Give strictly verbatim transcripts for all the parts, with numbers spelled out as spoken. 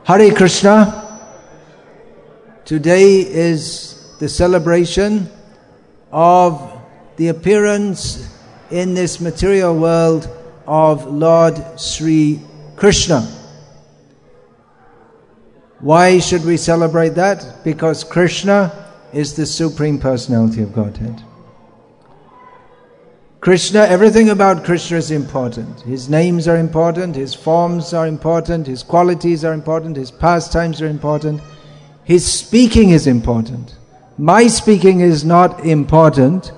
Hare Krishna. Today is the celebration of the appearance in this material world of Lord Sri Krishna. Why should we celebrate that? Because Krishna is the Supreme Personality of Godhead. Krishna, everything about Krishna is important. His names are important, His forms are important, His qualities are important, His pastimes are important. His speaking is important. My speaking is not important,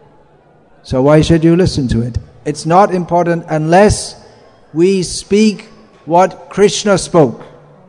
so why should you listen to it? It's not important unless we speak what Krishna spoke.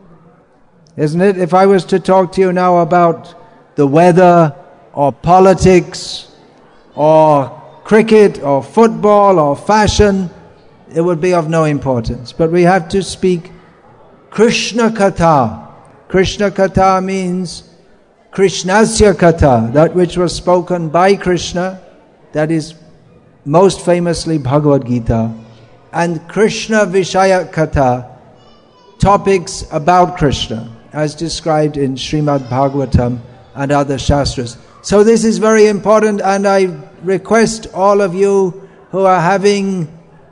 Isn't it? If I was to talk to you now about the weather or politics or cricket or football or fashion, it would be of no importance. But we have to speak Krishna Katha. Krishna Katha means Krishnasya Katha, that which was spoken by Krishna, that is most famously Bhagavad Gita, and Krishna Vishaya Katha, topics about Krishna, as described in Srimad Bhagavatam and other Shastras. So this is very important, and I request all of you who are having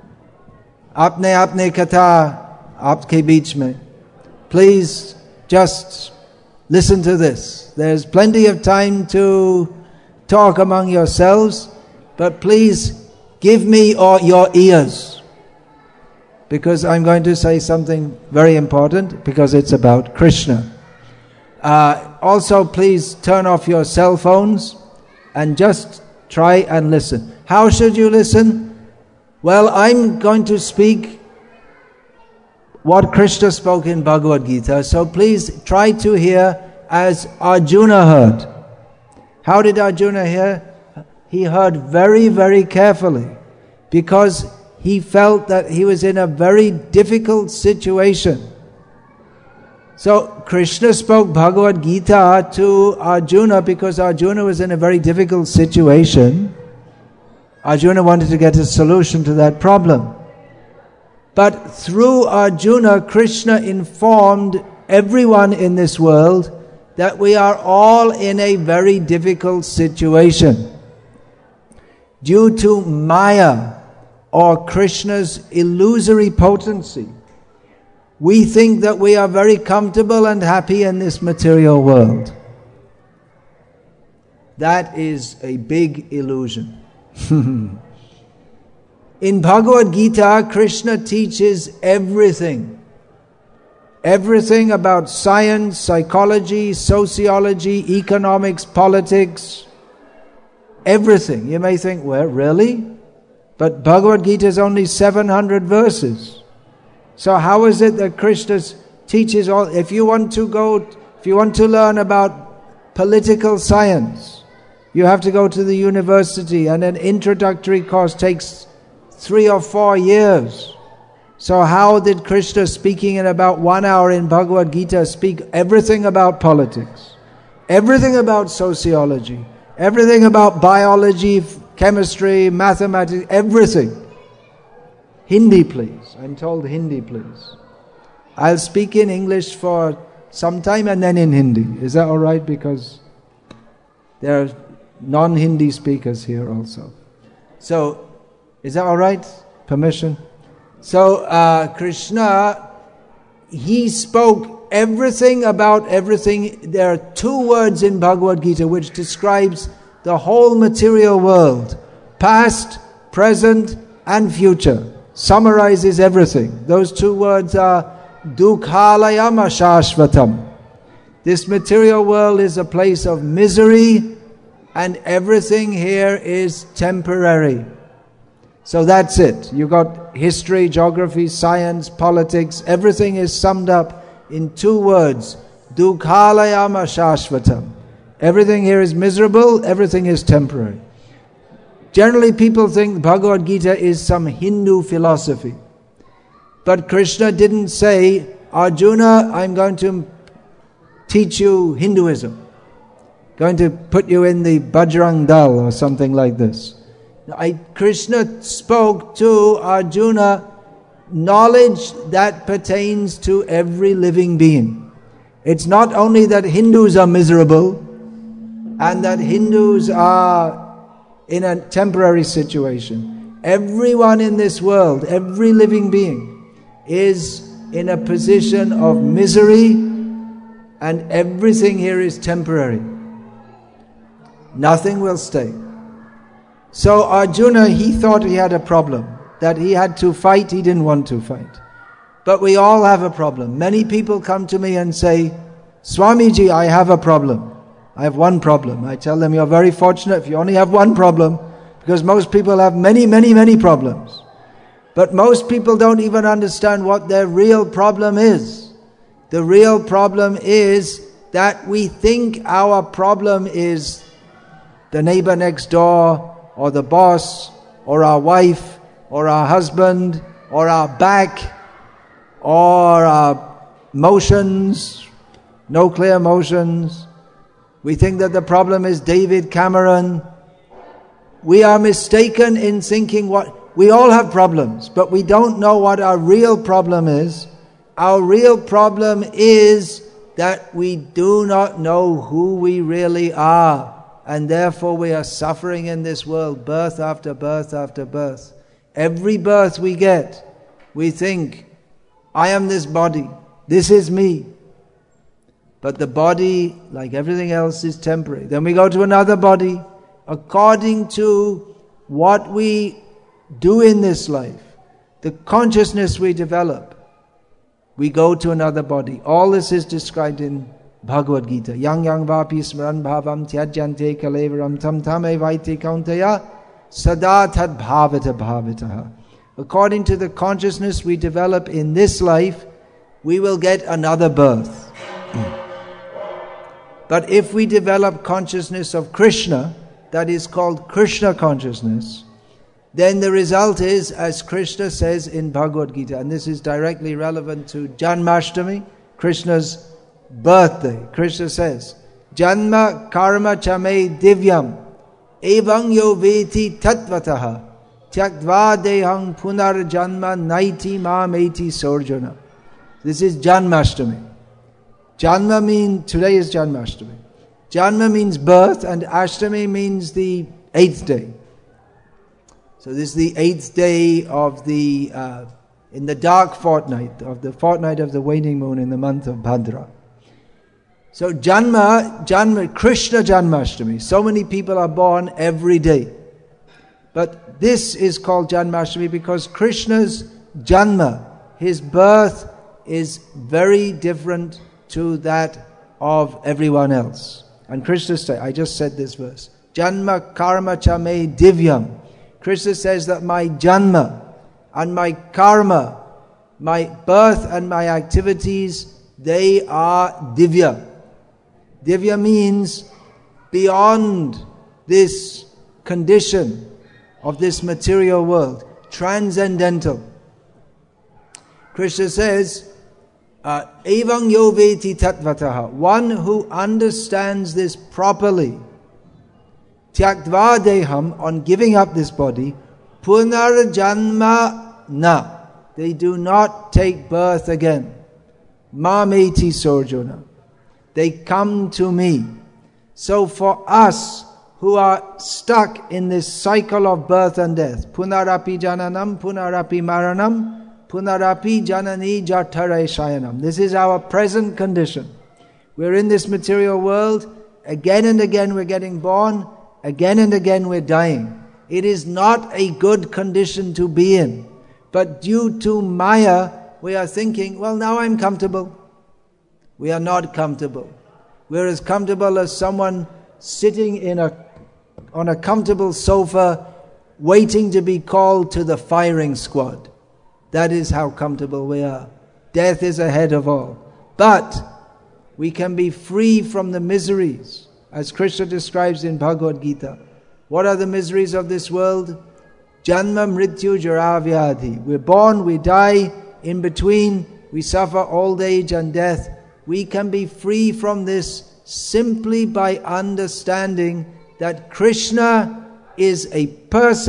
apne apne katha aapke beech mein, please just listen to this. There's plenty of time to talk among yourselves, but please give me all your ears, because I'm going to say something very important, because it's about Krishna. Uh, also, please turn off your cell phones and just try and listen. How should you listen? Well, I'm going to speak what Krishna spoke in Bhagavad Gita, so please try to hear as Arjuna heard. How did Arjuna hear? He heard very, very carefully, because he felt that he was in a very difficult situation. So Krishna spoke Bhagavad Gita to Arjuna because Arjuna was in a very difficult situation. Arjuna wanted to get a solution to that problem. But through Arjuna, Krishna informed everyone in this world that we are all in a very difficult situation. Due to Maya, or Krishna's illusory potency, we think that we are very comfortable and happy in this material world. That is a big illusion. In Bhagavad Gita, Krishna teaches everything. Everything about science, psychology, sociology, economics, politics. Everything. You may think, well, really? But Bhagavad Gita is only seven hundred verses. So how is it that Krishna teaches all? If you want to go, if you want to learn about political science, you have to go to the university, and an introductory course takes three or four years. So how did Krishna, speaking in about one hour in Bhagavad Gita, speak everything about politics, everything about sociology, everything about biology, chemistry, mathematics, everything? Hindi, please. I'm told Hindi, please. I'll speak in English for some time and then in Hindi. Is that all right? Because there are non-Hindi speakers here also. So, is that all right? Permission? So, uh, Krishna, he spoke everything about everything. There are two words in Bhagavad Gita which describes the whole material world. Past, present, and future. Summarizes everything. Those two words are Dukhalayam Ashashvatam. This material world is a place of misery, and everything here is temporary. So that's it. You got history, geography, science, politics, everything is summed up in two words. Dukhalayam Ashashvatam. Everything here is miserable, everything is temporary. Generally, people think Bhagavad Gita is some Hindu philosophy. But Krishna didn't say, Arjuna, I'm going to teach you Hinduism. Going to put you in the Bajrang Dal or something like this. I, Krishna spoke to Arjuna knowledge that pertains to every living being. It's not only that Hindus are miserable and that Hindus are in a temporary situation. Everyone in this world, every living being, is in a position of misery, and everything here is temporary. Nothing will stay. So Arjuna, he thought he had a problem, that he had to fight, he didn't want to fight. But we all have a problem. Many people come to me and say, Swamiji, I have a problem. I have one problem. I tell them, you're very fortunate if you only have one problem, because most people have many, many, many problems. But most people don't even understand what their real problem is. The real problem is that we think our problem is the neighbor next door, or the boss, or our wife, or our husband, or our back, or our motions, no clear motions. We think that the problem is David Cameron. We are mistaken in thinking what, we all have problems, but we don't know what our real problem is. Our real problem is that we do not know who we really are, and therefore we are suffering in this world, birth after birth after birth. Every birth we get, we think, I am this body, this is me. But the body, like everything else, is temporary. Then we go to another body. According to what we do in this life, the consciousness we develop, we go to another body. All this is described in Bhagavad Gita. Yang yang vapi smran bhavam tyajyante kalevaram tam tam evaiti kaunteya sada tad bhavata bhavataha. According to the consciousness we develop in this life, we will get another birth. But if we develop consciousness of Krishna, that is called Krishna consciousness, then the result is, as Krishna says in Bhagavad Gita, and this is directly relevant to Janmashtami, Krishna's birthday. Krishna says, Janma karma chame divyam evang yo veti tatvataha tyaktva dehang punar janma naiti mameti sorjana. This is Janmashtami. Janma means, today is Janmashtami. Janma means birth, and Ashtami means the eighth day. So this is the eighth day of the, uh, in the dark fortnight, of the fortnight of the waning moon in the month of Bhadra. So Janma, Janma, Krishna Janmashtami. So many people are born every day. But this is called Janmashtami because Krishna's Janma, his birth, is very different to that of everyone else. And Krishna said, I just said this verse, Janma karma chame divyam. Krishna says that my janma and my karma, my birth and my activities, they are divya. Divya means beyond this condition of this material world, transcendental. Krishna says, Evang yo veti tatvataha. One who understands this properly, tyaktva deham, on giving up this body, punar janma na. They do not take birth again. Mameti sorjuna. They come to me. So for us who are stuck in this cycle of birth and death, punarapi jananam, punarapi maranam, punarapi janani jatare shayanam. This is our present condition. We're in this material world. Again and again we're getting born. Again and again we're dying. It is not a good condition to be in. But due to Maya, we are thinking, well, now I'm comfortable. We are not comfortable. We're as comfortable as someone sitting in a on a comfortable sofa waiting to be called to the firing squad. That is how comfortable we are. Death is ahead of all. But we can be free from the miseries, as Krishna describes in Bhagavad Gita. What are the miseries of this world? Janma, mrityu, jara, vyadhi. We're born, we die, in between we suffer old age and death. We can be free from this simply by understanding that Krishna is a person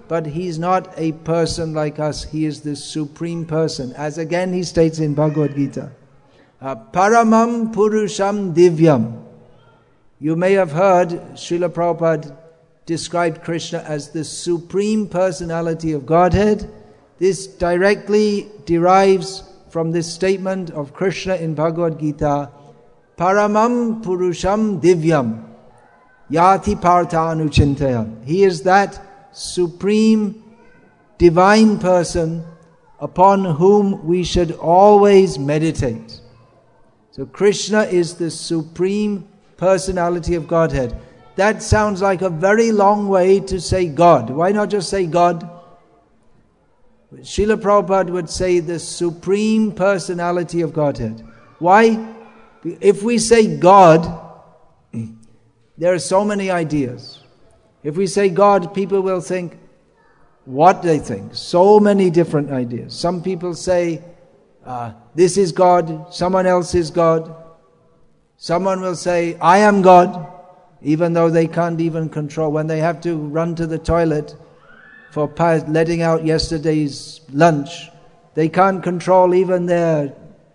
but he's not a person like us. He is the supreme person. As again he states in Bhagavad Gita, uh, Paramam Purusham Divyam. You may have heard Srila Prabhupada described Krishna as the supreme personality of Godhead. This directly derives from this statement of Krishna in Bhagavad Gita, Paramam Purusham Divyam Yati Partha Anuchintayam. He is that supreme divine person upon whom we should always meditate. So Krishna is the supreme personality of Godhead. That sounds like a very long way to say God. Why not just say God? Srila Prabhupada would say the supreme personality of Godhead. Why? If we say God, there are so many ideas. If we say God, people will think what they think. So many different ideas. Some people say, uh, this is God, someone else is God. Someone will say, I am God, even though they can't even control. When they have to run to the toilet for letting out yesterday's lunch, they can't control even their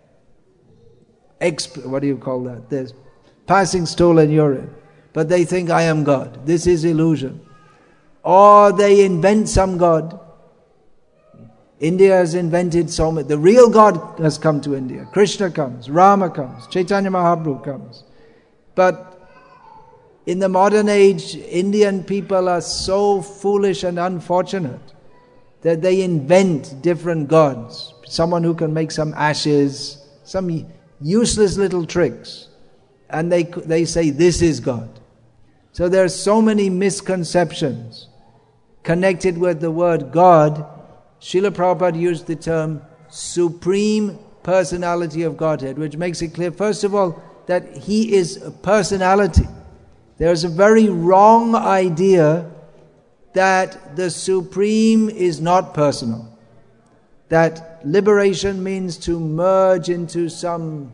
exp- what do you call that? Their passing stool and urine. But they think I am God. This is illusion. Or they invent some God. India has invented so many. The real God has come to India. Krishna comes, Rama comes, Chaitanya Mahaprabhu comes. But in the modern age, Indian people are so foolish and unfortunate that they invent different gods. Someone who can make some ashes, some useless little tricks. And they they say, this is God. So there are so many misconceptions connected with the word God. Srila Prabhupada used the term supreme personality of Godhead, which makes it clear, first of all, that He is a personality. There's a very wrong idea that the supreme is not personal. That liberation means to merge into some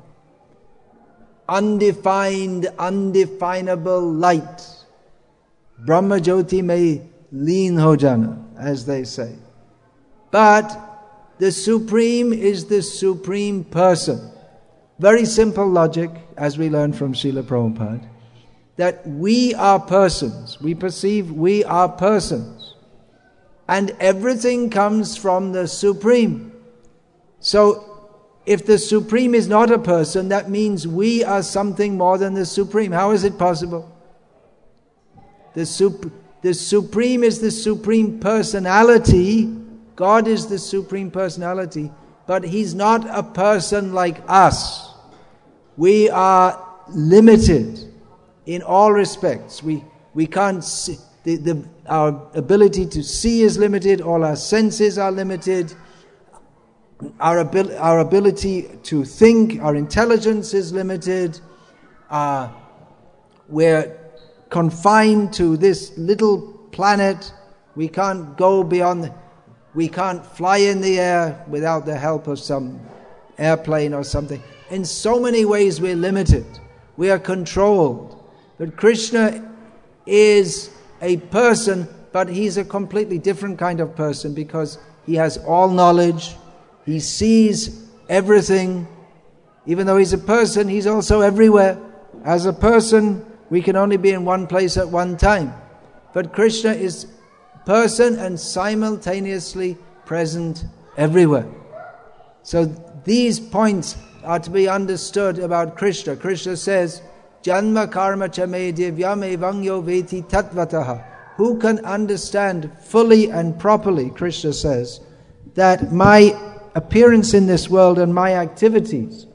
undefined, undefinable light. Brahma Jyoti mein leen ho jana, as they say. But the supreme is the supreme person. Very simple logic, as we learn from Srila Prabhupada, that we are persons. We perceive we are persons. And everything comes from the supreme. So, if the supreme is not a person, that means we are something more than the supreme. How is it possible? The, sup- the supreme is the supreme personality. God is the supreme personality. But He's not a person like us. We are limited in all respects. We we can't see, the, the, our ability to see is limited, all our senses are limited. Our, abil- our ability to think, our intelligence is limited. Uh, we're confined to this little planet. We can't go beyond, the, we can't fly in the air without the help of some airplane or something. In so many ways we're limited. We are controlled. But Krishna is a person, but He's a completely different kind of person because He has all knowledge. He sees everything. Even though He's a person, He's also everywhere. As a person, we can only be in one place at one time. But Krishna is person and simultaneously present everywhere. So these points are to be understood about Krishna. Krishna says, Janma karma cha me divyam evangyo veti tatvataha. Who can understand fully and properly, Krishna says, that my appearance in this world and my activities,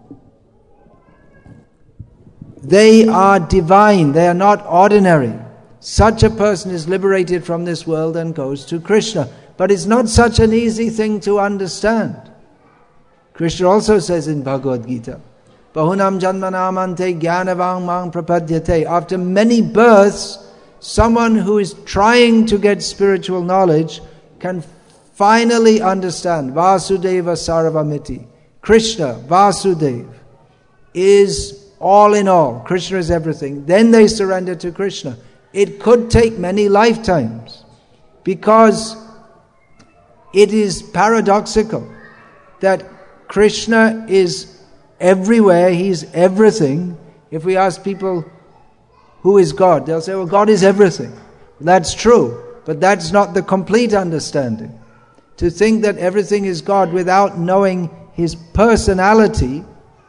they are divine, they are not ordinary. Such a person is liberated from this world and goes to Krishna. But it's not such an easy thing to understand. Krishna also says in Bhagavad Gita, Bahunam janmanamante jnanavang mang prapadyate. After many births, someone who is trying to get spiritual knowledge can finally understand Vasudeva Sarvamiti. Krishna, Vasudeva, is all in all. Krishna is everything. Then they surrender to Krishna. It could take many lifetimes because it is paradoxical that Krishna is everywhere, He's everything. If we ask people, who is God? They'll say, well, God is everything. That's true, but that's not the complete understanding. To think that everything is God without knowing His personality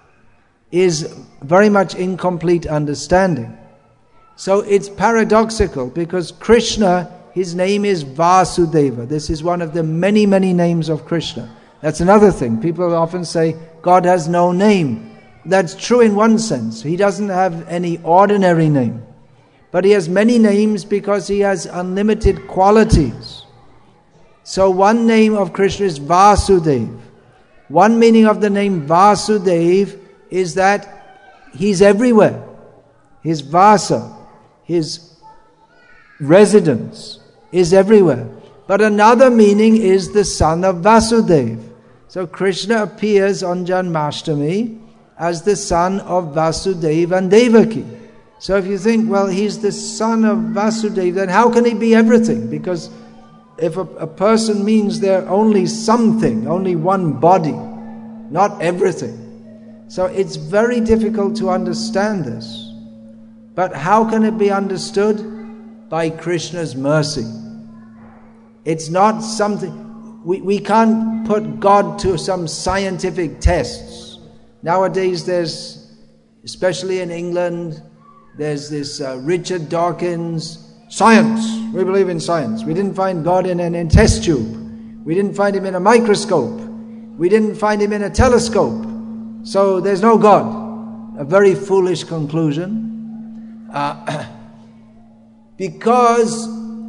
is very much incomplete understanding. So it's paradoxical because Krishna, His name is Vasudeva. This is one of the many, many names of Krishna. That's another thing. People often say, God has no name. That's true in one sense. He doesn't have any ordinary name. But He has many names because He has unlimited qualities. So one name of Krishna is Vasudeva. One meaning of the name Vasudeva is that He's everywhere. His Vasa, His residence is everywhere. But another meaning is the son of Vasudeva. So Krishna appears on Janmashtami as the son of Vasudeva and Devaki. So if you think, well, He's the son of Vasudeva, then how can He be everything? Because if a, a person means they're only something, only one body, not everything. So it's very difficult to understand this. But how can it be understood? By Krishna's mercy. It's not something, we, we can't put God to some scientific tests. Nowadays there's, especially in England, there's this uh, Richard Dawkins, science, we believe in science. We didn't find God in an in test tube. We didn't find Him in a microscope. We didn't find Him in a telescope. So there's no God. A very foolish conclusion. Uh, because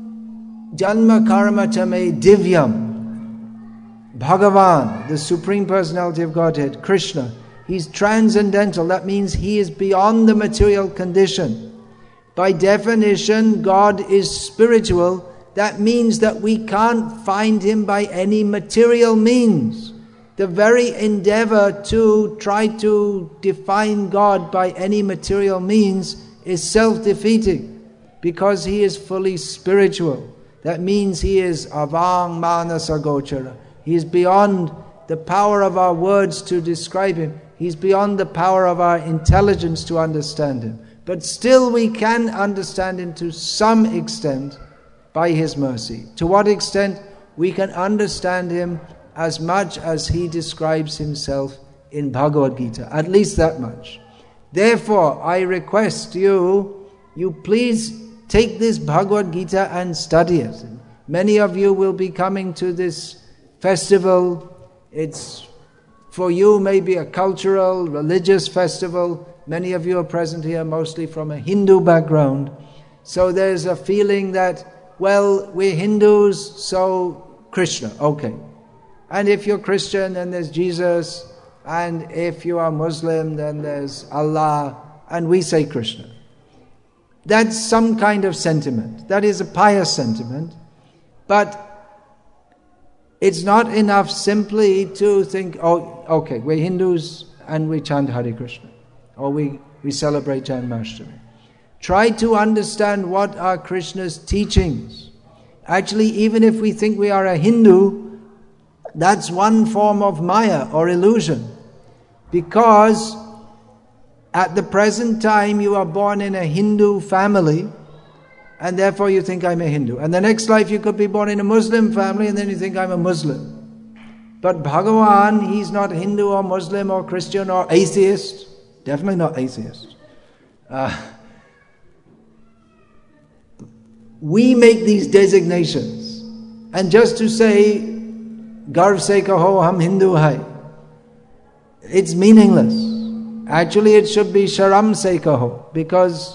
Janma Karma Chame Divyam, Bhagavan, the Supreme Personality of Godhead, Krishna, He's transcendental. That means He is beyond the material condition. By definition, God is spiritual. That means that we can't find Him by any material means. The very endeavor to try to define God by any material means is self-defeating, because He is fully spiritual. That means He is avang manasa gochara. He is beyond the power of our words to describe Him. He's beyond the power of our intelligence to understand Him. But still we can understand Him to some extent by His mercy. To what extent? We can understand Him as much as He describes Himself in Bhagavad Gita. At least that much. Therefore, I request you, you please take this Bhagavad Gita and study it. Many of you will be coming to this festival. It's for you maybe a cultural, religious festival. Many of you are present here mostly from a Hindu background. So there's a feeling that, well, we're Hindus, so Krishna, okay. And if you're Christian, then there's Jesus. And if you are Muslim, then there's Allah. And we say Krishna. That's some kind of sentiment. That is a pious sentiment. But it's not enough simply to think, oh, okay, we're Hindus and we chant Hare Krishna. Or we, we celebrate Janmashtami. Try to understand what are Krishna's teachings. Actually, even if we think we are a Hindu, that's one form of Maya or illusion. Because at the present time you are born in a Hindu family, and therefore you think I'm a Hindu. And the next life you could be born in a Muslim family, and then you think I'm a Muslim. But Bhagavan, He's not Hindu or Muslim or Christian or atheist. Definitely not atheist. Uh, we make these designations. And just to say, Garv se kaho hum Hindu hai, it's meaningless. Actually it should be Sharam se kaho, because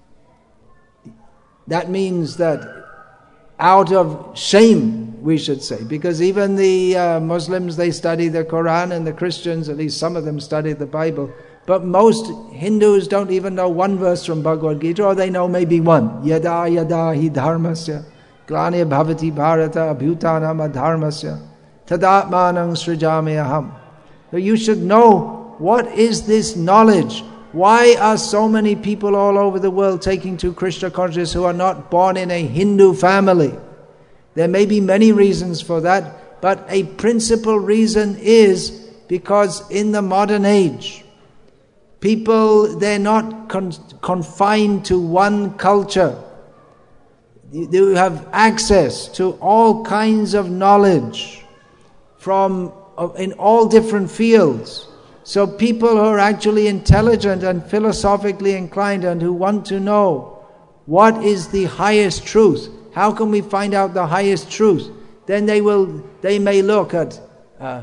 that means that out of shame, we should say. Because even the uh, Muslims, they study the Quran, and the Christians, at least some of them, study the Bible. But most Hindus don't even know one verse from Bhagavad Gita, or they know maybe one. Yada yada hi dharmasya glane bhavati bharata abhutanam adharmasya tadatmanang srijame aham. So you should know, what is this knowledge? Why are so many people all over the world taking to Krishna consciousness who are not born in a Hindu family? There may be many reasons for that, but a principal reason is because in the modern age, people, they're not con- confined to one culture. They have access to all kinds of knowledge from in all different fields. So people who are actually intelligent and philosophically inclined and who want to know what is the highest truth, how can we find out the highest truth, then they will they may look at uh,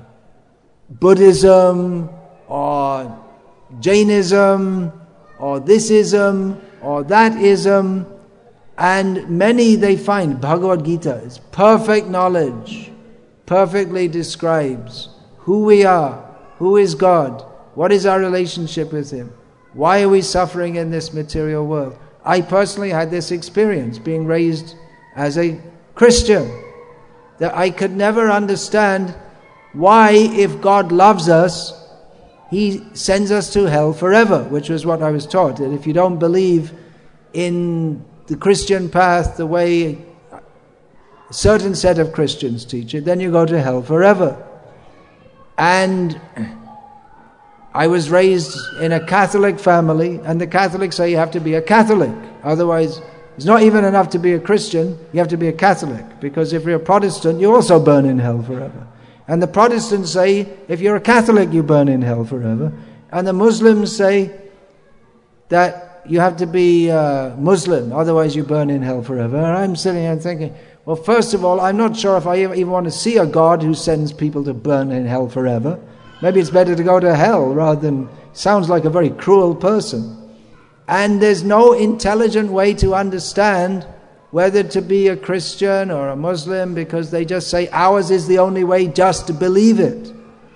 Buddhism or Jainism or thisism or that-ism, and many they find Bhagavad Gita is perfect knowledge, perfectly describes who we are, who is God, what is our relationship with Him, why are we suffering in this material world. I personally had this experience being raised as a Christian, that I could never understand why, if God loves us, He sends us to hell forever, which was what I was taught, that if you don't believe in the Christian path the way a certain set of Christians teach it, then you go to hell forever. And I was raised in a Catholic family, and the Catholics say you have to be a Catholic. Otherwise, it's not even enough to be a Christian, you have to be a Catholic. Because if you're a Protestant, you also burn in hell forever. And the Protestants say, if you're a Catholic, you burn in hell forever. And the Muslims say that you have to be uh, Muslim, otherwise you burn in hell forever. And I'm sitting here thinking, well, first of all, I'm not sure if I even want to see a God who sends people to burn in hell forever. Maybe it's better to go to hell rather than, sounds like a very cruel person. And there's no intelligent way to understand whether to be a Christian or a Muslim, because they just say ours is the only way, just to believe it.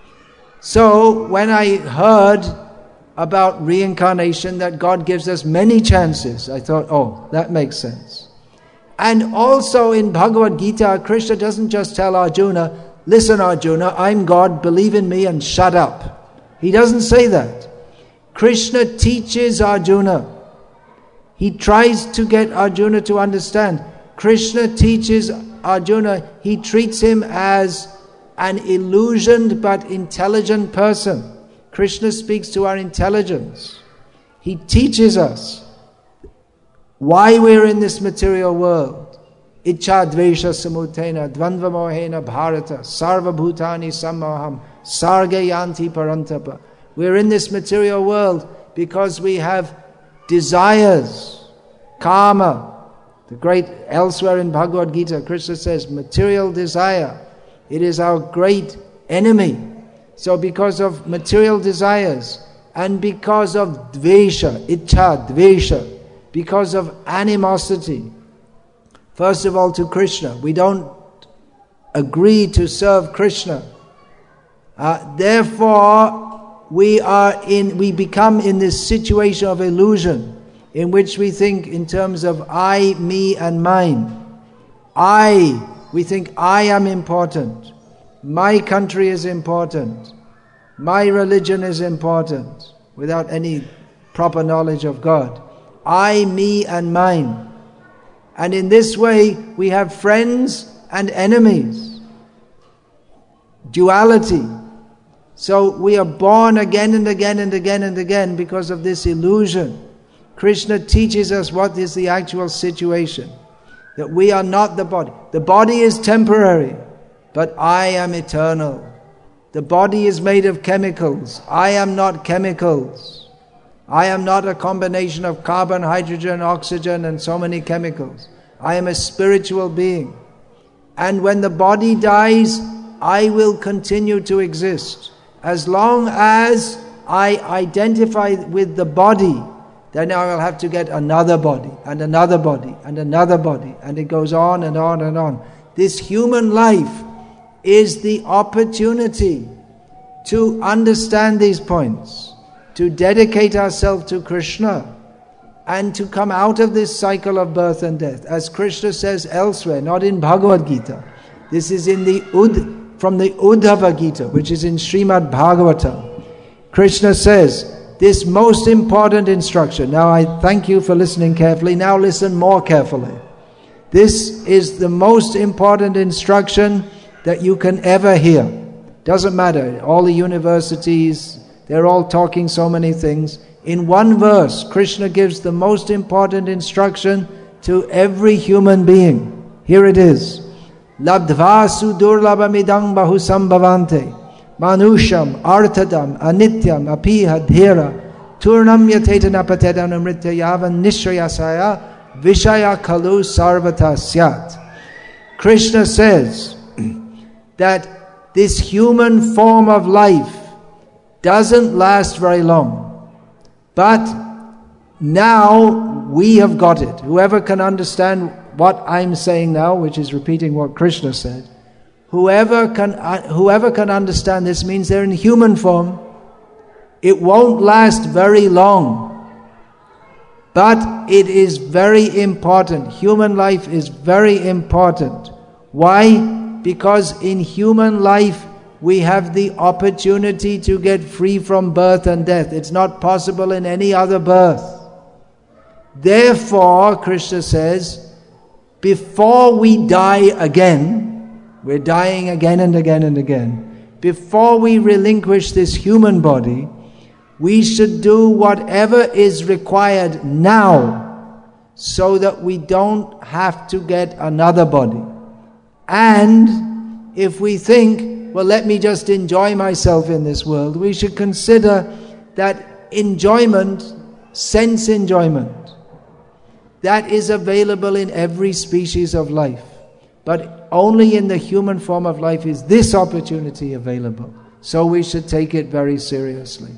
So when I heard about reincarnation, that God gives us many chances, I thought, oh, that makes sense. And also in Bhagavad Gita, Krishna doesn't just tell Arjuna, listen Arjuna, I'm God, believe in me and shut up. He doesn't say that. Krishna teaches Arjuna. He tries to get Arjuna to understand. Krishna teaches Arjuna, he treats him as an illusioned but intelligent person. Krishna speaks to our intelligence. He teaches us why we're in this material world. Ichcha dvesha samutena dvandva mohena bharata sarva bhutani sammoham sarga yanti parantapa. We're in this material world because we have desires, karma. The great, elsewhere in Bhagavad Gita, Krishna says, material desire, it is our great enemy. So because of material desires, and because of dvesha, ichcha, dvesha, because of animosity, first of all to Krishna, we don't agree to serve Krishna. Uh, therefore, we are in, we become in this situation of illusion, in which we think in terms of I, me and mine. I, we think I am important. My country is important. My religion is important, without any proper knowledge of God. I, me and mine. And in this way, we have friends and enemies. Duality. So we are born again and again and again and again because of this illusion. Krishna teaches us what is the actual situation. That we are not the body. The body is temporary, but I am eternal. The body is made of chemicals. I am not chemicals. I am not a combination of carbon, hydrogen, oxygen and so many chemicals. I am a spiritual being. And when the body dies, I will continue to exist. As long as I identify with the body, then I will have to get another body, and another body, and another body, and it goes on and on and on. This human life is the opportunity to understand these points, to dedicate ourselves to Krishna, and to come out of this cycle of birth and death. As Krishna says elsewhere, not in Bhagavad Gita. This is in the Ud, from the Uddhava Gita, which is in Srimad Bhagavatam. Krishna says this most important instruction. Now I thank you for listening carefully. Now listen more carefully. This is the most important instruction that you can ever hear. Doesn't matter, all the universities, they're all talking so many things. In one verse, Krishna gives the most important instruction to every human being. Here it is. Labdva sudurlabhamidang bahusambhavante manusham arthadam anityam apiha dhira turnam yatetana patedanam ritya yavan nishrayasaya Vishaya Kalu Sarvata Syat. Krishna says that this human form of life doesn't last very long. But now we have got it. Whoever can understand what I'm saying now, which is repeating what Krishna said, whoever can, uh, whoever can understand this means they're in human form. It won't last very long. But it is very important. Human life is very important. Why? Because in human life we have the opportunity to get free from birth and death. It's not possible in any other birth. Therefore, Krishna says, before we die again, we're dying again and again and again, before we relinquish this human body, we should do whatever is required now so that we don't have to get another body. And if we think, well, let me just enjoy myself in this world, we should consider that enjoyment, sense enjoyment, that is available in every species of life. But only in the human form of life is this opportunity available. So we should take it very seriously.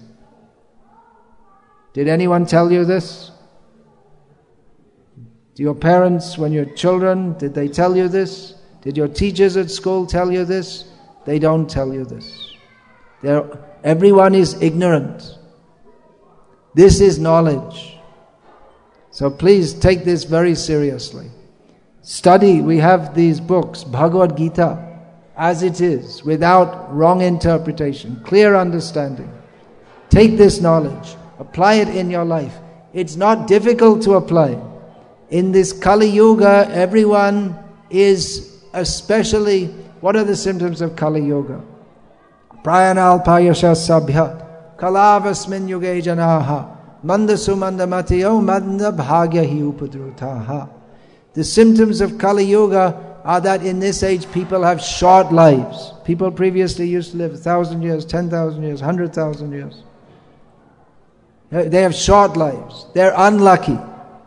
Did anyone tell you this? Do your parents, when you're children, did they tell you this? Did your teachers at school tell you this? They don't tell you this. They're, everyone is ignorant. This is knowledge. So please take this very seriously. Study, we have these books, Bhagavad Gita, as it is, without wrong interpretation, clear understanding. Take this knowledge. Apply it in your life. It's not difficult to apply. In this Kali Yuga, everyone is especially, what are the symptoms of Kali Yuga? Prayanal payasha sabhya, kalavasmin yuge janaha, mandasu mandamatiyo manda bhagya hi upadrutaha. The symptoms of Kali Yuga are that in this age people have short lives. People previously used to live a thousand years, ten thousand years, hundred thousand years. They have short lives. They're unlucky.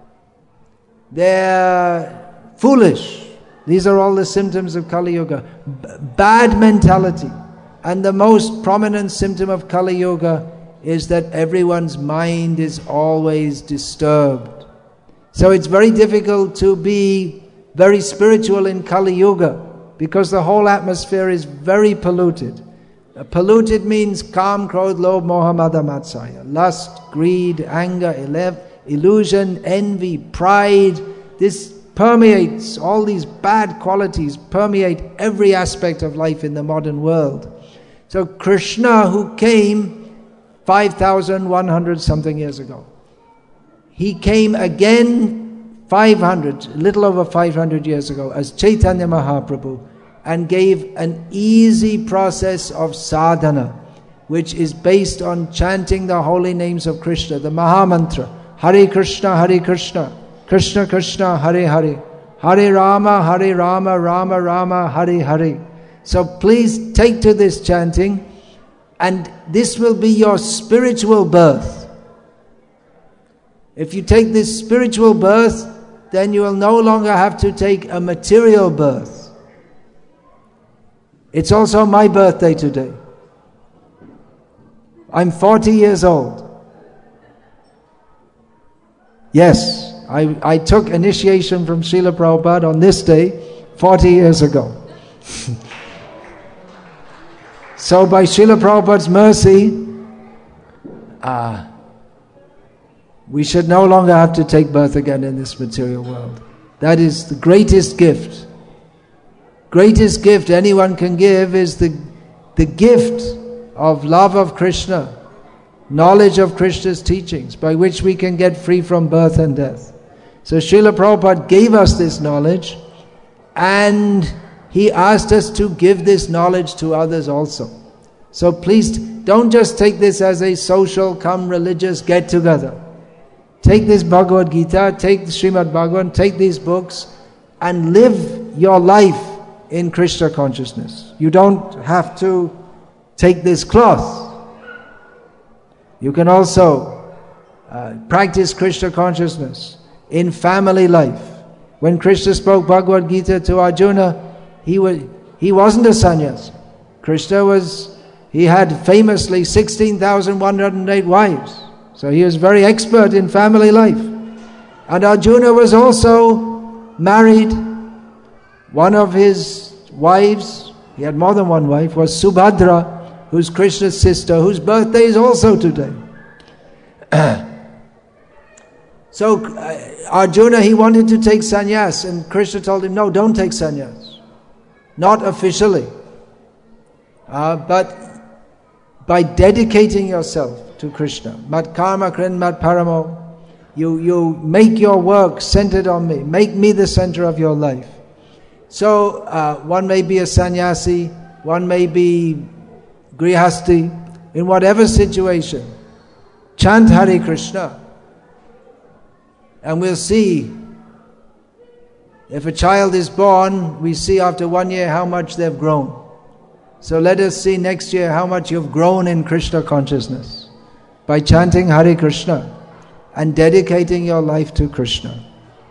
They're foolish. These are all the symptoms of Kali Yuga. B- bad mentality. And the most prominent symptom of Kali Yuga is that everyone's mind is always disturbed. So it's very difficult to be very spiritual in Kali Yuga because the whole atmosphere is very polluted. Uh, polluted means kam, krodh, lobh, moha, mada, matsaya. Lust, greed, anger, illusion, envy, pride. This permeates, all these bad qualities permeate every aspect of life in the modern world. So Krishna, who came five thousand one hundred something years ago, he came again five hundred, a little over five hundred years ago as Chaitanya Mahaprabhu, and gave an easy process of sadhana, which is based on chanting the holy names of Krishna, the Mahamantra, Hare Krishna, Hare Krishna, Krishna Krishna, Hare Hare, Hare Rama, Hare Rama, Rama Rama, Hare Hare. So please take to this chanting, and this will be your spiritual birth. If you take this spiritual birth, then you will no longer have to take a material birth. It's also my birthday today. I'm forty years old. Yes, I, I took initiation from Srila Prabhupada on this day forty years ago. So by Srila Prabhupada's mercy, uh, we should no longer have to take birth again in this material world. That is the greatest gift. Greatest gift anyone can give is the, the gift of love of Krishna, knowledge of Krishna's teachings, by which we can get free from birth and death. So Srila Prabhupada gave us this knowledge, and he asked us to give this knowledge to others also. So please don't just take this as a social, come religious get-together. Take this Bhagavad Gita, take Srimad Bhagavatam, take these books and live your life in Krishna consciousness. You don't have to take this cloth. You can also uh, practice Krishna consciousness in family life. When Krishna spoke Bhagavad Gita to Arjuna, he was he wasn't a sannyas. Krishna was, he had famously sixteen thousand one hundred eight wives. So he was very expert in family life. And Arjuna was also married. One of his wives, he had more than one wife, was Subhadra, who's Krishna's sister, whose birthday is also today. So uh, Arjuna, he wanted to take sannyas, and Krishna told him, no, don't take sannyas. Not officially. Uh, but by dedicating yourself to Krishna, mat karma krin mat paramo, you, you make your work centered on me, make me the center of your life. So uh, one may be a sannyasi, one may be grihasti, in whatever situation, chant Hare Krishna. And we'll see, if a child is born, we see after one year how much they've grown. So let us see next year how much you've grown in Krishna consciousness by chanting Hare Krishna and dedicating your life to Krishna.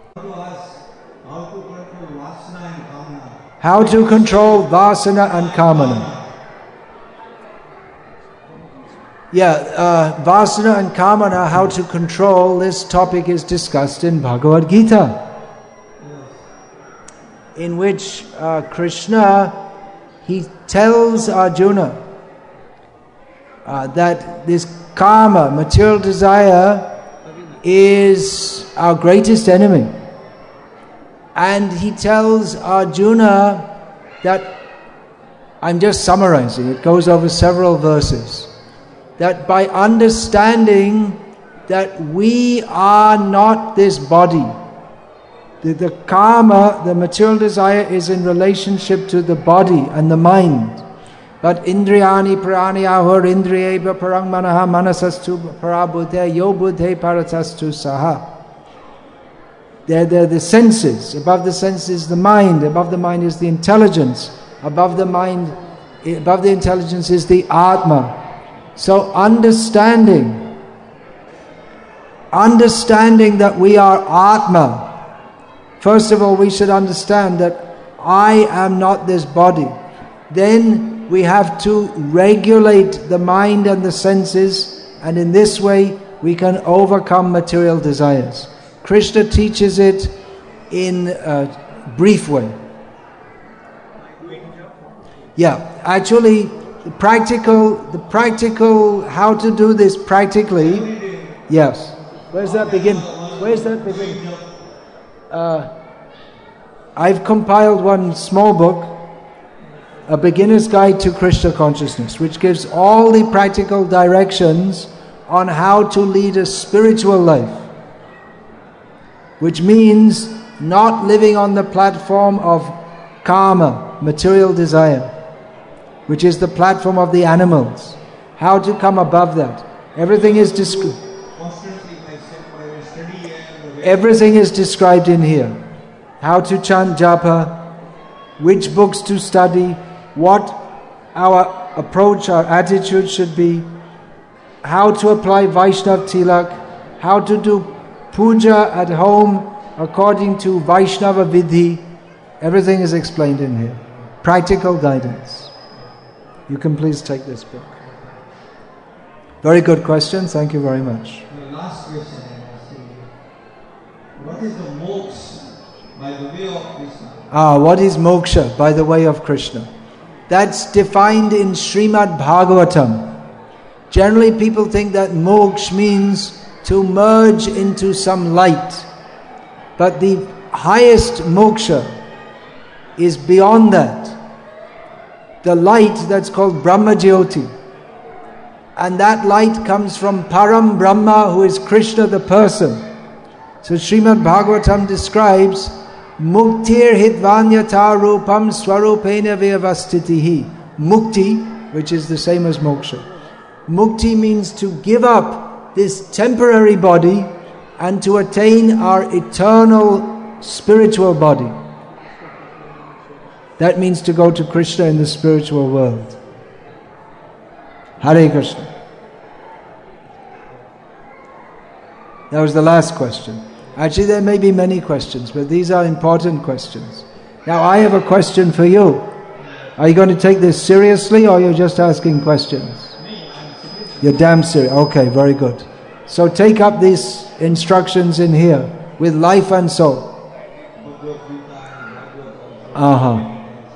How to control vasana and kamana. Yeah, uh, vasana and kamana, how to control, this topic is discussed in Bhagavad Gita, in which uh, Krishna, he tells Arjuna uh, that this karma, material desire, is our greatest enemy. And he tells Arjuna that, I'm just summarizing, it goes over several verses, that by understanding that we are not this body, the, the karma, the material desire, is in relationship to the body and the mind. But indriyani prani ahur indriyeva parang manaha manasastu parabudhe yo buddhe paratastu saha. They're, they're the senses. Above the senses, the mind. Above the mind is the intelligence. Above the mind, above the intelligence is the Atma. So understanding, understanding that we are Atma. First of all, we should understand that I am not this body. Then we have to regulate the mind and the senses, and in this way we can overcome material desires. Krishna teaches it in a brief way. Yeah, actually, the practical, the practical, how to do this practically. Yes. Where's that begin? Where's that begin? Uh, I've compiled one small book, A Beginner's Guide to Krishna Consciousness, which gives all the practical directions on how to lead a spiritual life, which means not living on the platform of karma, material desire, which is the platform of the animals. How to come above that. Everything is described. Everything is described in here. How to chant japa, which books to study, what our approach, our attitude should be, how to apply Vaishnav Tilak, how to do puja at home according to Vaishnava Vidhi. Everything is explained in here. Practical guidance. You can please take this book. Very good question. Thank you very much. The last question I ask you. What is the moksha by the way of Krishna? Ah, what is moksha by the way of Krishna? That's defined in Srimad Bhagavatam. Generally people think that moksha means to merge into some light. But the highest moksha is beyond that. The light that's called Brahma Jyoti. And that light comes from Param Brahma, who is Krishna the person. So Srimad Bhagavatam describes Muktir hitvanyata rupam swarupena vyavastitihi. Mukti, which is the same as moksha. Mukti means to give up this temporary body and to attain our eternal spiritual body. That means to go to Krishna in the spiritual world. Hare Krishna. That was the last question. Actually, there may be many questions, but these are important questions. Now, I have a question for you. Are you going to take this seriously, or you're just asking questions? You're damn serious. Okay, very good. So take up these instructions in here with life and soul. Uh-huh.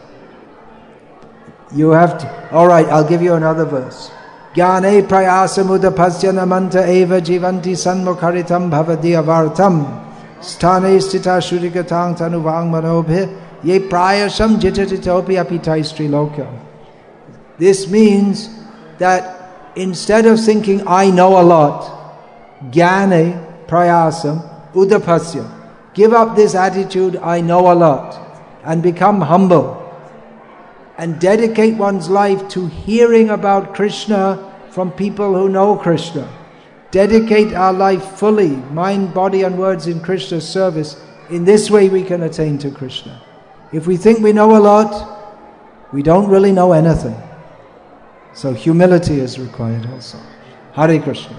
You have to. All right, I'll give you another verse. Jnane prayasamudapasya namanta eva jivanti sanmukharitam bhavadi avartam sthane stita shurikatang tanuvang manobhe ye prayasam jitatitopi apitaistri lokya. This means that instead of thinking I know a lot, jnane prayasam udapasya, give up this attitude I know a lot and become humble and dedicate one's life to hearing about Krishna from people who know Krishna. Dedicate our life fully, mind, body and words in Krishna's service. In this way we can attain to Krishna. If we think we know a lot, we don't really know anything. So humility is required also. Hare Krishna.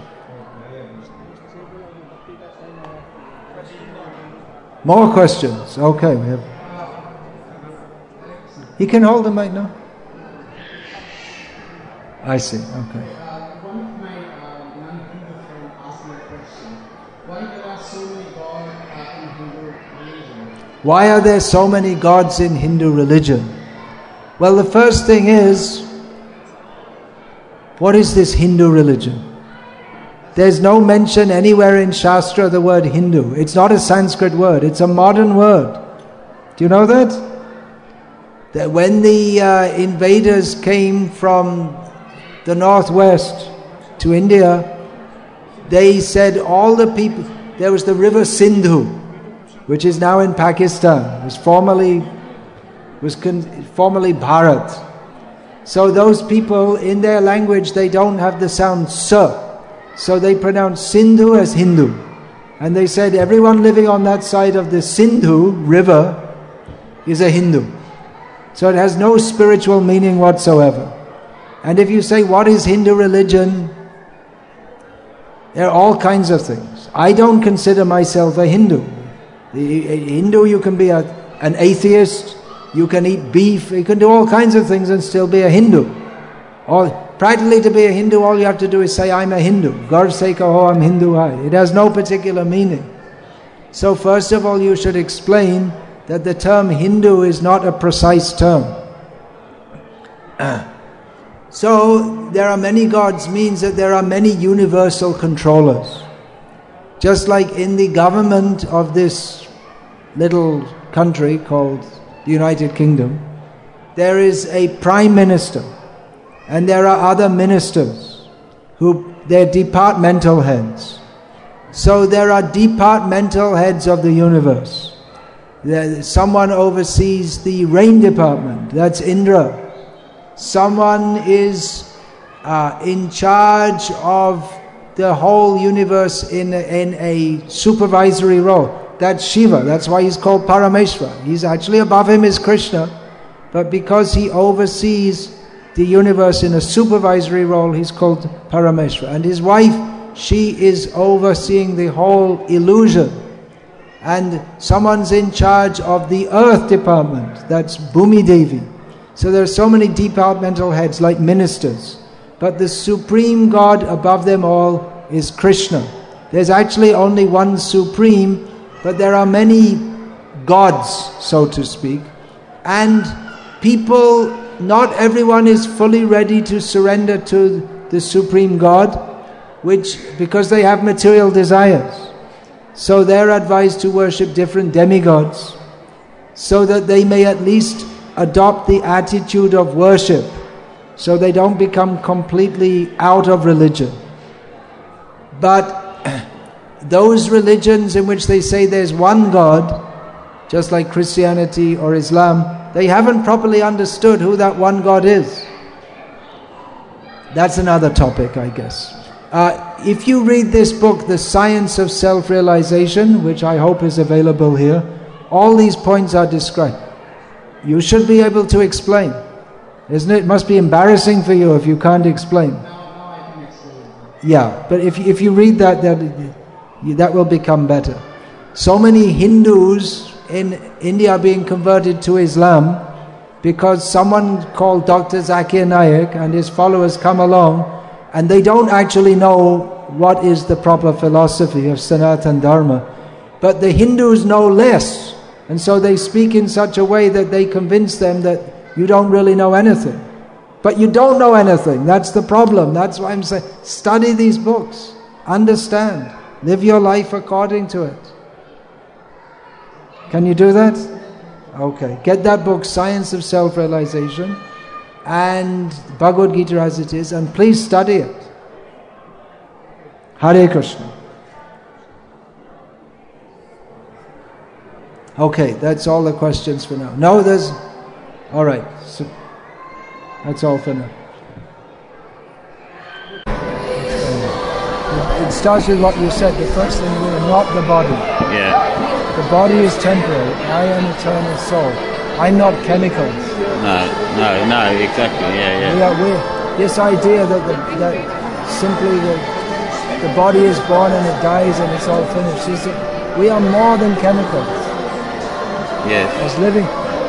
More questions? Okay, we have... He can hold the mic now? I see, okay. Uh, one of my uh, non-Hindu friends asked me a question. Why there are so many gods uh, in Hindu religion? Why are there so many gods in Hindu religion? Well, the first thing is, what is this Hindu religion? There's no mention anywhere in Shastra of the word Hindu. It's not a Sanskrit word, it's a modern word. Do you know that? That when the uh, invaders came from the northwest to India, they said all the people, there was the river Sindhu, which is now in Pakistan, it was formerly, was con, formerly Bharat. So those people, in their language, they don't have the sound sa, so they pronounce Sindhu as Hindu. And they said everyone living on that side of the Sindhu river is a Hindu. So it has no spiritual meaning whatsoever. And if you say, what is Hindu religion? There are all kinds of things. I don't consider myself a Hindu. A Hindu, you can be a, an atheist, you can eat beef, you can do all kinds of things and still be a Hindu. Or practically to be a Hindu, all you have to do is say, I'm a Hindu. Gar se kaho, I'm Hindu. It has no particular meaning. So first of all, you should explain that the term Hindu is not a precise term. So, there are many gods means that there are many universal controllers. Just like in the government of this little country called the United Kingdom, there is a prime minister, and there are other ministers who, they're departmental heads. So there are departmental heads of the universe. Someone oversees the rain department, that's Indra. Someone is uh, in charge of the whole universe in a, in a supervisory role, that's Shiva. That's why he's called Parameshwar. He's actually above him is Krishna, but because he oversees the universe in a supervisory role, he's called Parameshwar. And his wife, she is overseeing the whole illusion. And someone's in charge of the earth department, that's Bhumi Devi. So there are so many departmental heads like ministers. But the supreme God above them all is Krishna. There's actually only one supreme, but there are many gods, so to speak. And people, not everyone is fully ready to surrender to the supreme God, which because they have material desires. So they're advised to worship different demigods, so that they may at least adopt the attitude of worship, so they don't become completely out of religion. But those religions in which they say there's one God, just like Christianity or Islam, they haven't properly understood who that one God is. That's another topic, I guess. Uh, if you read this book, The Science of Self-Realization, which I hope is available here, all these points are described. You should be able to explain. Isn't it? It must be embarrassing for you if you can't explain. Now, now I can explain. Yeah, but if, if you read that, that, that will become better. So many Hindus in India are being converted to Islam because someone called Doctor Zakir Naik and his followers come along and they don't actually know what is the proper philosophy of Sanatana Dharma. But the Hindus know less, and so they speak in such a way that they convince them that you don't really know anything. But you don't know anything, that's the problem. That's why I'm saying, study these books, understand, live your life according to it. Can you do that? Okay, get that book, Science of Self-Realization, and Bhagavad Gita as it is, and please study it. Hare Krishna. Okay, that's all the questions for now. No, there's... Alright, so that's all for now. It starts with what you said. The first thing, we are not the body. Yeah. The body is temporary. I am eternal soul. I'm not chemicals. No, no, no, exactly, yeah, yeah. We are, we, this idea that, the, that simply the, the body is born and it dies and it's all finished, is that we are more than chemicals. Yes. As living.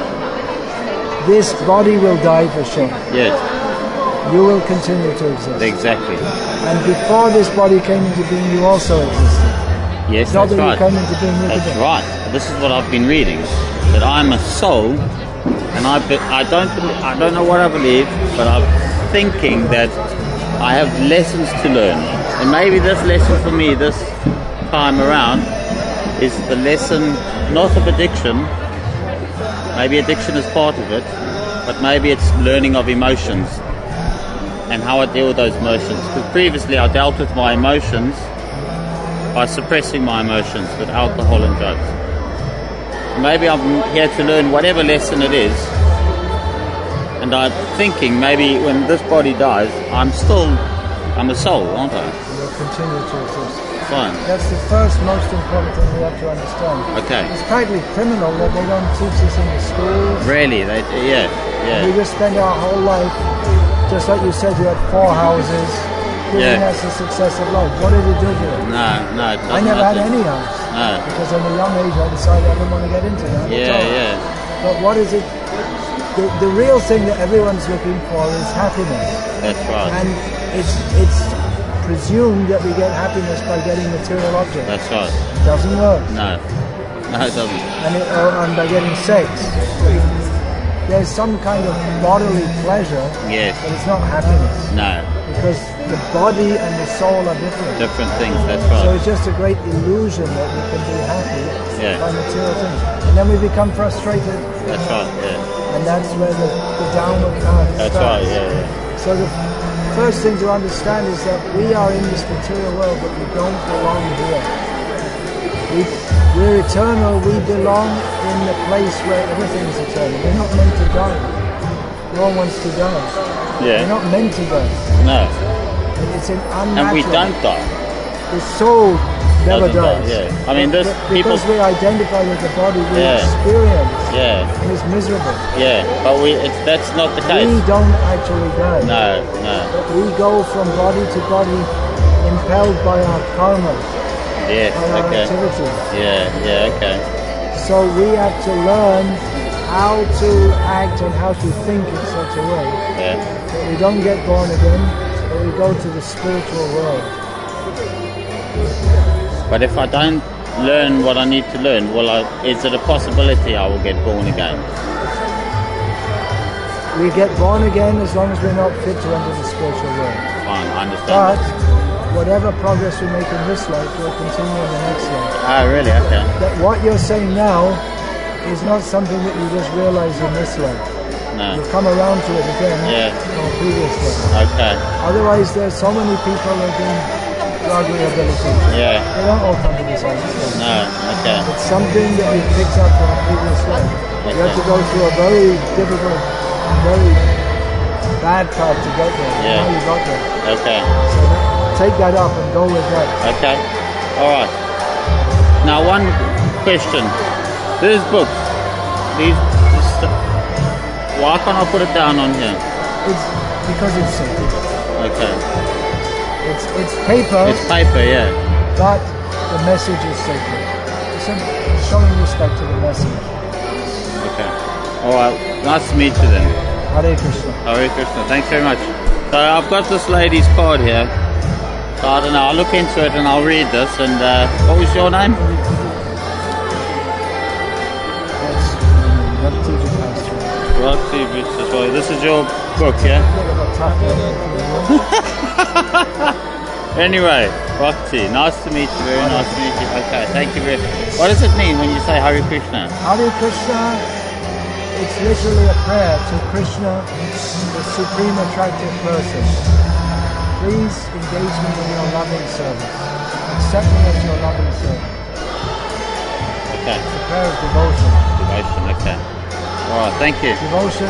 This body will die for sure. Yes. You will continue to exist. Exactly. And before this body came into being, you also existed. Yes, Not that's that right. you came into being with That's it. right. This is what I've been reading. That I'm a soul, and I, be, I don't, believe, I don't know what I believe, but I'm thinking that I have lessons to learn, and maybe this lesson for me this time around is the lesson not of addiction. Maybe addiction is part of it, but maybe it's learning of emotions and how I deal with those emotions. Because previously I dealt with my emotions by suppressing my emotions with alcohol and drugs. Maybe I'm here to learn whatever lesson it is, and I'm thinking maybe when this body dies, I'm still, I'm a soul, aren't I? You'll continue to exist. Fine. That's the first most important thing we have to understand. Okay. It's practically criminal that they don't teach this in the schools. Really? They, yeah, We yeah. just spend our whole life, just like you said, you had four houses, giving Yeah. us the success of life. What did it do to you? No, no. it I doesn't never had happen. any house. No. Because at a young age I decided I didn't want to get into that. Yeah, at all. yeah. But what is it? The, the real thing that everyone's looking for is happiness. That's right. And it's it's presumed that we get happiness by getting material objects. That's right. It doesn't work. No. No, it doesn't. And, it, or, and by getting sex. There's some kind of bodily pleasure, Yes. but it's not happiness. No. Because the body and the soul are different. Different things. That's So right. it's just a great illusion that we can be happy Yeah. by material things. And then we become frustrated, That's right. Yeah. and that's where the, the downward path That's starts. right. Yeah. Yeah. So the first thing to understand is that we are in this material world, but we don't belong here. We, we're eternal, we belong in the place where everything is eternal. We're not meant to die. No one wants to die. Yeah. We're not meant to die. No. It's an unnatural... And we don't die. The soul never Doesn't die, dies. yeah. I mean, this But people. because we identify with the body, we Yeah. experience Yeah. it is miserable. Yeah. But we. It's that's not the We case. don't actually die. No. No. But we go from body to body, impelled by our karma, Yes. by our Okay. activities. Yeah. Yeah. Okay. So we have to learn how to act and how to think in such a way Yeah. that we don't get born again, but we go to the spiritual world. But if I don't learn what I need to learn, well, I, is it a possibility I will get born again? We get born again as long as we're not fit to enter the spiritual world. Fine. I understand. But whatever progress we make in this life will continue in the next life. Ah, really? Okay. That what you're saying now is not something that you just realize in this life. No. You'll come around to it again Yeah. from a previous life. Okay. Otherwise, there's so many people who've been drug rehabilitation. Yeah. They don't all come to the same extent. No. Okay. It's something that you picked up from a previous life. You have to go through a very difficult, very bad path to get there. Yeah. Now you got there. Okay. So that, take that up and go with that. Okay. All right. Now, one question. This book, these, this st- why can't I put it down on here? It's because it's sacred. Okay. It's it's paper, It's paper, yeah. but the message is sacred. It's a, showing respect to the message. Okay. All right. Nice to meet you then. Hare Krishna. Hare Krishna. Thanks very much. So I've got this lady's card here. So I don't know. I'll look into it and I'll read this. And uh, what was your name? That's Bhakti Vipassana. Roxy Vichaswami. This is your book, yeah? Bit of a tough one. Anyway, Roxy, nice to meet you. Very nice to meet you. Okay, thank you very much. What does it mean when you say Hare Krishna? Hare Krishna, it's literally a prayer to Krishna, the supreme attractive person. Please engage me in your loving service. Accept me as your loving servant. Okay. It's a prayer of devotion. Devotion, okay. Alright, thank you. Devotion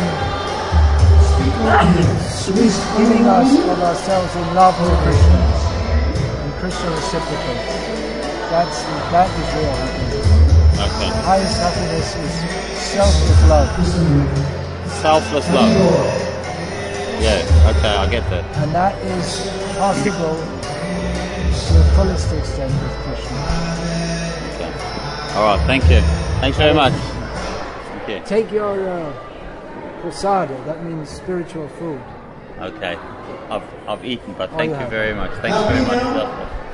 is giving us of ourselves in love to Krishna. And Krishna reciprocates. That's that is real happiness. Okay. The highest happiness is selfless love. Selfless love. Yeah, okay, I get that. And that is possible to the fullest extent with Krishna. Okay. Alright, thank you. Thanks very much. Thank you. Take your uh, prasada, that means spiritual food. Okay. I've, I've eaten, but Oh, thank you you have. very much. Thank you very much.